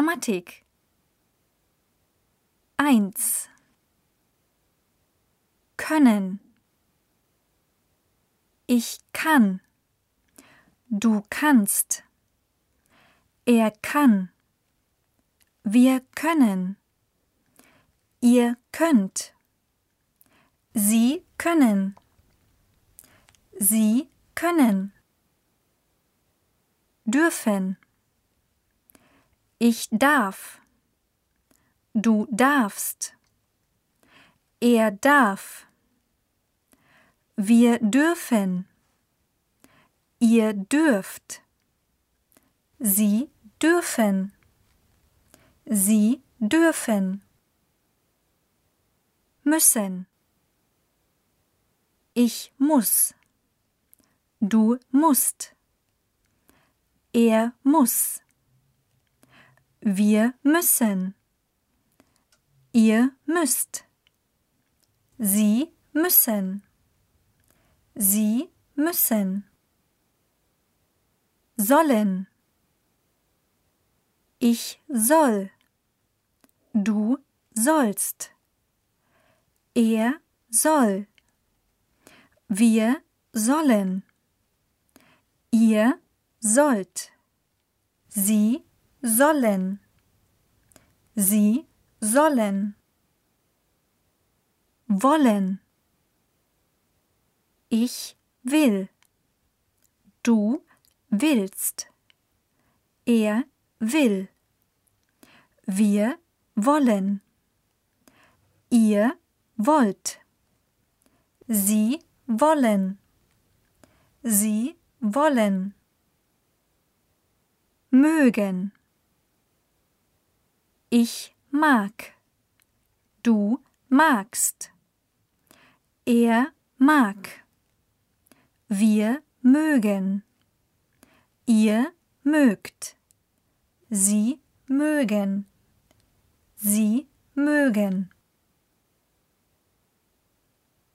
Grammatik. 1. Können. Ich kann. Du kannst. Er kann. Wir können. Ihr könnt. Sie können. Sie können. Dürfen. Ich darf. Du darfst. Er darf. Wir dürfen. Ihr dürft. Sie dürfen. Sie dürfen. Müssen. Ich muss. Du musst. Er muss. Wir müssen. Ihr müsst. Sie müssen. Sie müssen. Sollen. Ich soll. Du sollst. Er soll. Wir sollen. Ihr sollt. Sie sollen. Sie sollen. Wollen. Ich will. Du willst. Er will. Wir wollen. Ihr wollt. Sie wollen. Sie wollen. Mögen. Ich mag. Du magst. Er mag. Wir mögen. Ihr mögt. Sie mögen. Sie mögen.